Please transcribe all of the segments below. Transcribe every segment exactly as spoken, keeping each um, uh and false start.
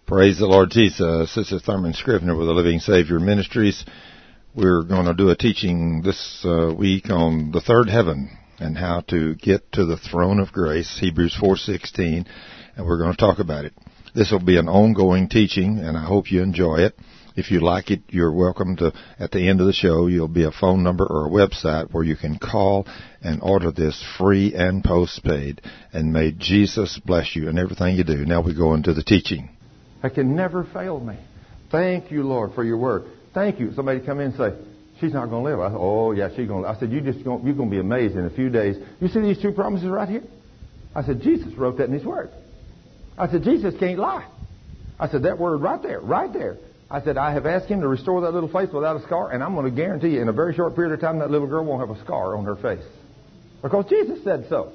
Praise the Lord Jesus. This is Thurman Scrivener with the Living Savior Ministries. We're going to do a teaching this uh, week on the third heaven and how to get to the throne of grace, Hebrews four sixteen, and we're going to talk about it. This will be an ongoing teaching, and I hope you enjoy it. If you like it, you're welcome to, at the end of the show, you'll be a phone number or a website where you can call and order this free and postpaid. And may Jesus bless you in everything you do. Now we go into the teaching. I can never fail me. Thank you, Lord, for your word. Thank you. Somebody come in and say, she's not going to live. I said, oh, yeah, she's going to live. I said, you just gonna, you're going to be amazed in a few days. You see these two promises right here? I said, Jesus wrote that in his word. I said, Jesus can't lie. I said, that word right there, right there. I said, I have asked him to restore that little face without a scar, and I'm going to guarantee you in a very short period of time that little girl won't have a scar on her face. Because Jesus said so.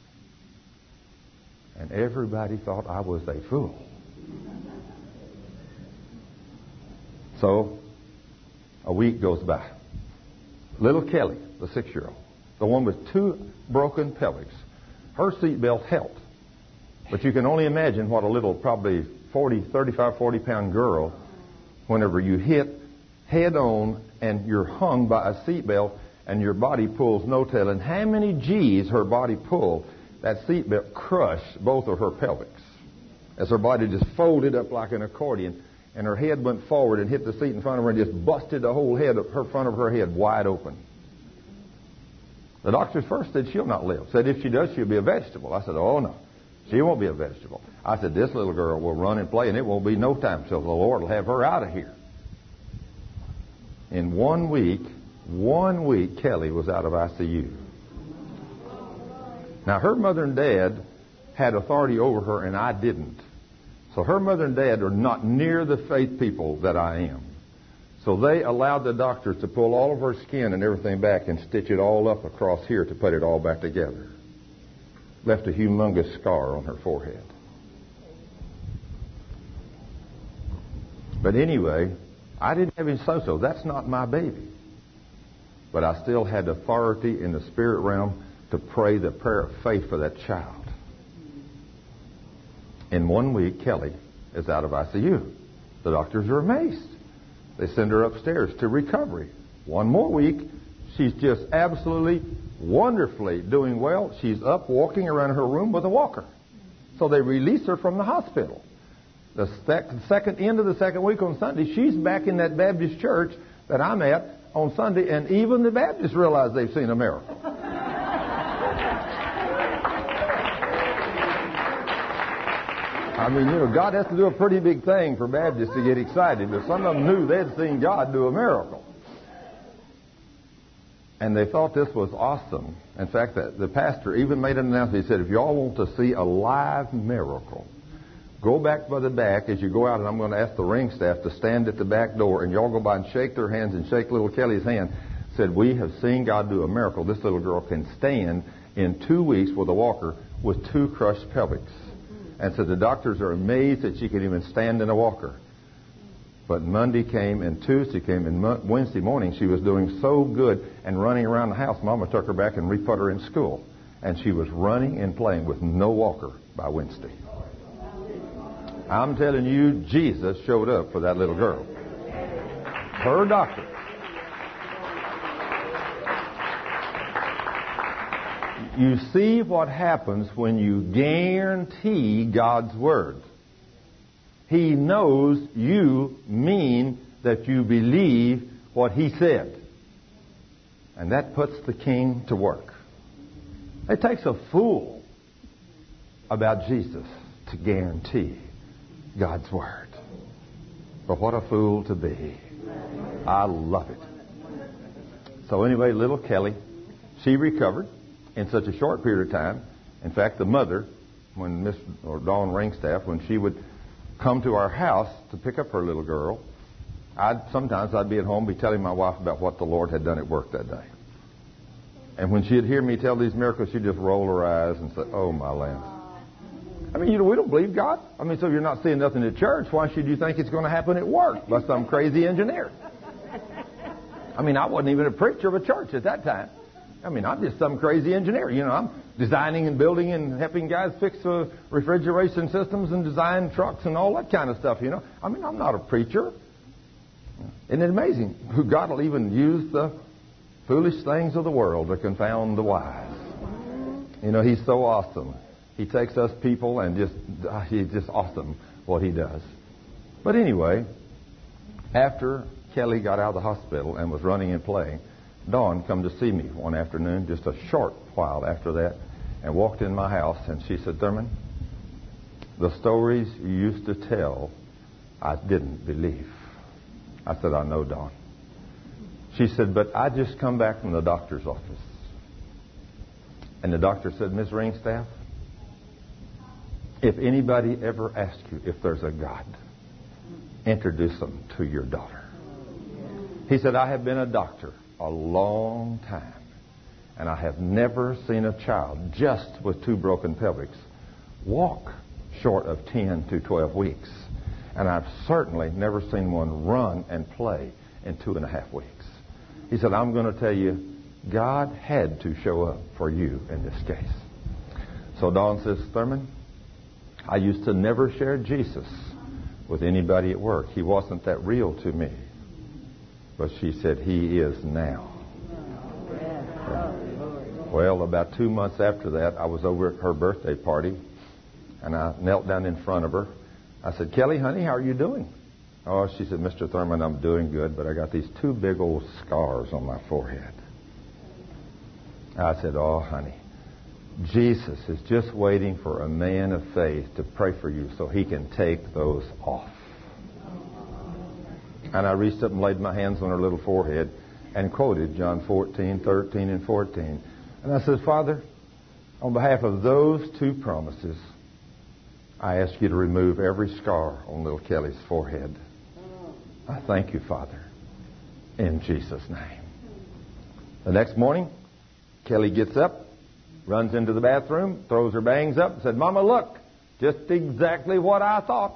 And everybody thought I was a fool. So, a week goes by. Little Kelly, the six-year-old, the one with two broken pelvics, her seatbelt held. But you can only imagine what a little, probably forty, thirty-five, forty pound girl, whenever you hit head on and you're hung by a seatbelt and your body pulls no telling how many G's her body pulled, that seatbelt crushed both of her pelvics as her body just folded up like an accordion. And her head went forward and hit the seat in front of her and just busted the whole head of her front of her head wide open. The doctors first said she'll not live. Said if she does, she'll be a vegetable. I said, oh no, she won't be a vegetable. I said, this little girl will run and play, and it won't be no time till the Lord will have her out of here. In one week, one week, Kelly was out of I C U. Now, her mother and dad had authority over her, and I didn't. So her mother and dad are not near the faith people that I am. So they allowed the doctors to pull all of her skin and everything back and stitch it all up across here to put it all back together. Left a humongous scar on her forehead. But anyway, I didn't have any so-so. That's not my baby. But I still had authority in the spirit realm to pray the prayer of faith for that child. In one week, Kelly is out of I C U. The doctors are amazed. They send her upstairs to recovery. One more week, she's just absolutely wonderfully doing well. She's up walking around her room with a walker. So they release her from the hospital. The second end of the second week on Sunday, she's back in that Baptist church that I'm at on Sunday, and even the Baptists realize they've seen a miracle. I mean, you know, God has to do a pretty big thing for Baptists to get excited. But some of them knew they'd seen God do a miracle. And they thought this was awesome. In fact, the, the pastor even made an announcement. He said, if you all want to see a live miracle, go back by the back as you go out, and I'm going to ask the ring staff to stand at the back door, and y'all go by and shake their hands and shake little Kelly's hand. Said, we have seen God do a miracle. This little girl can stand in two weeks with a walker with two crushed pelvics. And so the doctors are amazed that she can even stand in a walker. But Monday came and Tuesday came and Mo- Wednesday morning she was doing so good and running around the house. Mama took her back and re-put her in school. And she was running and playing with no walker by Wednesday. I'm telling you, Jesus showed up for that little girl. Her doctor. You see what happens when you guarantee God's word. He knows you mean that you believe what he said. And that puts the king to work. It takes a fool about Jesus to guarantee God's word. But what a fool to be. I love it. So anyway, little Kelly, she recovered in such a short period of time. In fact, the mother, when Miss or Dawn Ringstaff, when she would come to our house to pick up her little girl, I'd sometimes I'd be at home, be telling my wife about what the Lord had done at work that day. And when she'd hear me tell these miracles, she'd just roll her eyes and say, "Oh my land." I mean, you know, we don't believe God. I mean, so if you're not seeing nothing at church, why should you think it's going to happen at work by some crazy engineer? I mean, I wasn't even a preacher of a church at that time. I mean, I'm just some crazy engineer. You know, I'm designing and building and helping guys fix uh, refrigeration systems and design trucks and all that kind of stuff, you know. I mean, I'm not a preacher. Isn't it amazing? God will even use the foolish things of the world to confound the wise. You know, He's so awesome. He takes us people and just, uh, He's just awesome what He does. But anyway, after Kelly got out of the hospital and was running and playing, Dawn come to see me one afternoon, just a short while after that, and walked in my house, and she said, Thurman, the stories you used to tell, I didn't believe. I said, I know, Dawn. She said, but I just come back from the doctor's office. And the doctor said, Miss Ringstaff, if anybody ever asks you if there's a God, introduce them to your daughter. He said, I have been a doctor a long time, and I have never seen a child just with two broken pelvics walk short of ten to twelve weeks. And I've certainly never seen one run and play in two and a half weeks. He said, I'm going to tell you, God had to show up for you in this case. So Dawn says, Thurman, I used to never share Jesus with anybody at work. He wasn't that real to me. But she said, He is now. Well, about two months after that, I was over at her birthday party, and I knelt down in front of her. I said, Kelly, honey, how are you doing? Oh, she said, Mister Thurman, I'm doing good, but I got these two big old scars on my forehead. I said, oh, honey, Jesus is just waiting for a man of faith to pray for you so He can take those off. And I reached up and laid my hands on her little forehead and quoted John fourteen, thirteen, and fourteen. And I said, Father, on behalf of those two promises, I ask you to remove every scar on little Kelly's forehead. I thank you, Father, in Jesus' name. The next morning, Kelly gets up, runs into the bathroom, throws her bangs up, and said, Mama, look, just exactly what I thought.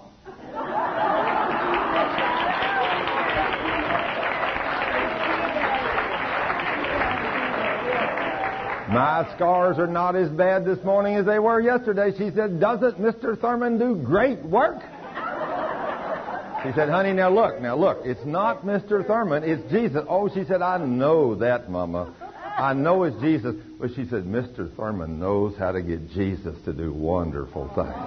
My scars are not as bad this morning as they were yesterday. She said, doesn't Mister Thurman do great work? She said, honey, now look, now look, it's not Mister Thurman, it's Jesus. Oh, she said, I know that, Mama. I know it's Jesus. But she said, Mister Thurman knows how to get Jesus to do wonderful things.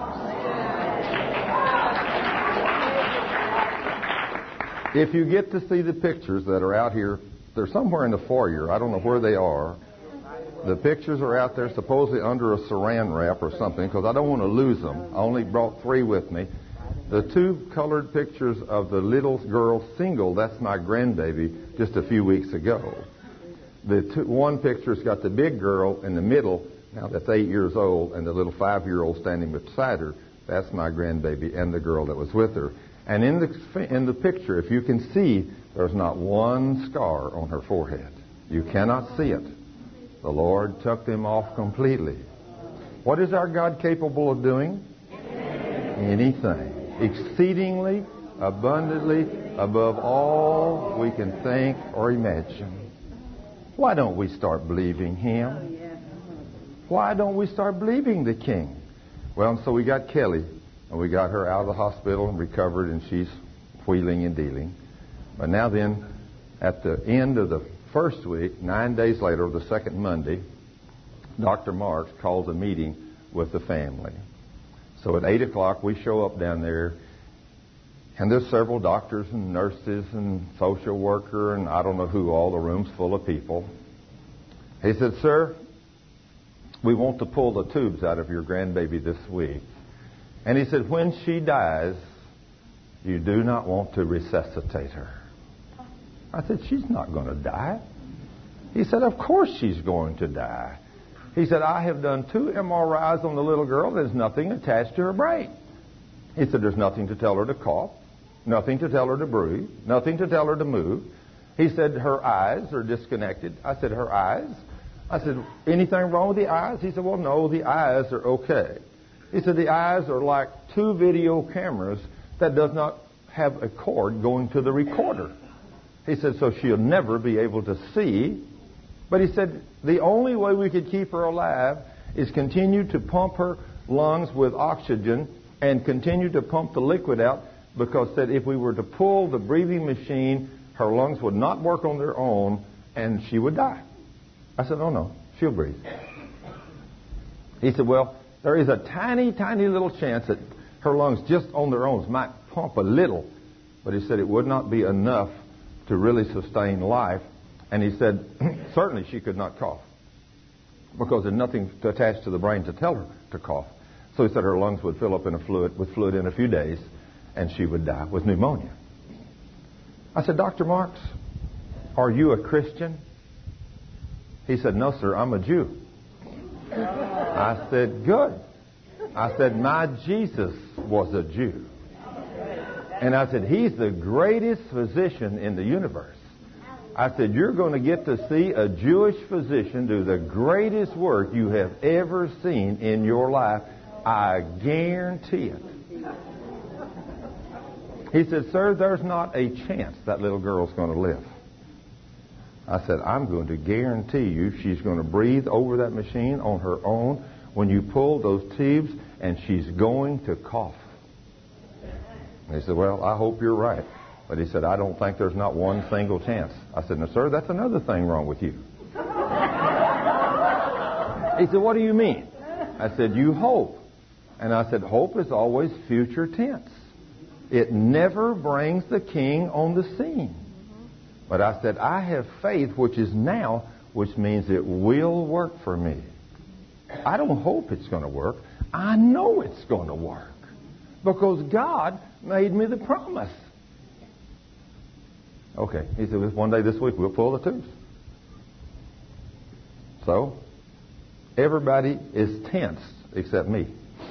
If you get to see the pictures that are out here, they're somewhere in the foyer. I don't know where they are. The pictures are out there supposedly under a saran wrap or something, because I don't want to lose them. I only brought three with me. The two colored pictures of the little girl single, that's my grandbaby, just a few weeks ago. The two, one picture's got the big girl in the middle, now that's eight years old, and the little five-year-old standing beside her. That's my grandbaby and the girl that was with her. And in the, in the picture, if you can see, there's not one scar on her forehead. You cannot see it. The Lord took them off completely. What is our God capable of doing? Anything. Exceedingly, abundantly, above all we can think or imagine. Why don't we start believing Him? Why don't we start believing the King? Well, and so we got Kelly, and we got her out of the hospital and recovered, and she's wheeling and dealing. But now then, at the end of the first week, nine days later, the second Monday, Doctor Marks calls a meeting with the family. So at eight o'clock, we show up down there, and there's several doctors and nurses and social worker and I don't know who, all the room's full of people. He said, sir, we want to pull the tubes out of your grandbaby this week. And he said, when she dies, you do not want to resuscitate her. I said, she's not going to die. He said, of course she's going to die. He said, I have done two M R Is on the little girl. There's nothing attached to her brain. He said, there's nothing to tell her to cough, nothing to tell her to breathe, nothing to tell her to move. He said, her eyes are disconnected. I said, her eyes? I said, anything wrong with the eyes? He said, well, no, the eyes are okay. He said, the eyes are like two video cameras that does not have a cord going to the recorder. He said, so she'll never be able to see But he said the only way we could keep her alive is continue to pump her lungs with oxygen and continue to pump the liquid out, because said if we were to pull the breathing machine, her lungs would not work on their own and she would die. I said, oh no, she'll breathe. He said, well, there is a tiny, tiny little chance that her lungs just on their own might pump a little, but he said it would not be enough to really sustain life. And he said, certainly she could not cough, because there's nothing to attach to the brain to tell her to cough. So he said her lungs would fill up in a fluid, with fluid in a few days, and she would die with pneumonia. I said, Doctor Marks, are you a Christian? He said, no, sir, I'm a Jew. I said, good. I said, my Jesus was a Jew. And I said, he's the greatest physician in the universe. I said, you're going to get to see a Jewish physician do the greatest work you have ever seen in your life. I guarantee it. He said, sir, there's not a chance that little girl's going to live. I said, I'm going to guarantee you she's going to breathe over that machine on her own when you pull those tubes, and she's going to cough. And he said, well, I hope you're right. But he said, I don't think there's not one single chance. I said, no, sir, that's another thing wrong with you. He said, what do you mean? I said, you hope. And I said, hope is always future tense. It never brings the king on the scene. But I said, I have faith, which is now, which means it will work for me. I don't hope it's going to work. I know it's going to work, because God made me the promise. Okay, he said, one day this week we'll pull the tubes. So, everybody is tense except me.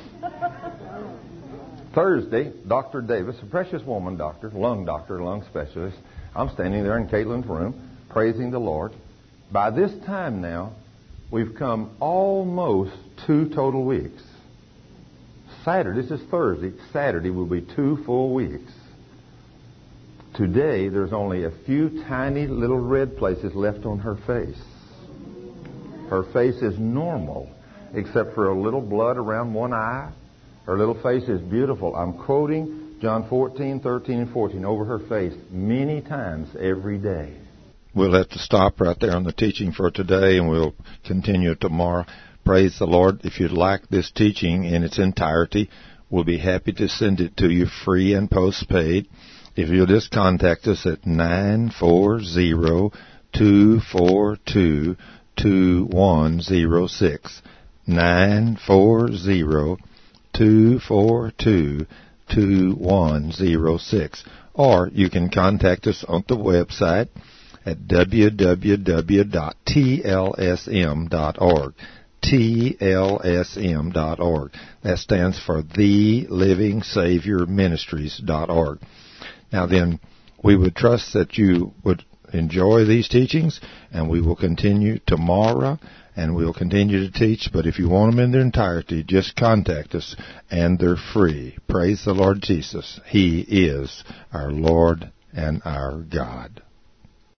Thursday, Doctor Davis, a precious woman doctor, lung doctor, lung specialist, I'm standing there in Caitlin's room, praising the Lord. By this time now, we've come almost two total weeks. Saturday, this is Thursday, Saturday will be two full weeks. Today, there's only a few tiny little red places left on her face. Her face is normal, except for a little blood around one eye. Her little face is beautiful. I'm quoting John fourteen, thirteen, and fourteen over her face many times every day. We'll have to stop right there on the teaching for today, and we'll continue tomorrow. Praise the Lord. If you'd like this teaching in its entirety, we'll be happy to send it to you free and postpaid. If you'll just contact us at nine four zero, two four two, two one zero six, nine four zero, two four two, two one zero six. Or you can contact us on the website at w w w dot t l s m dot org. T L S M dot org. That stands for The Living Savior Ministries dot org. Now then, we would trust that you would enjoy these teachings, and we will continue tomorrow, and we'll continue to teach. But if you want them in their entirety, just contact us, and they're free. Praise the Lord Jesus. He is our Lord and our God.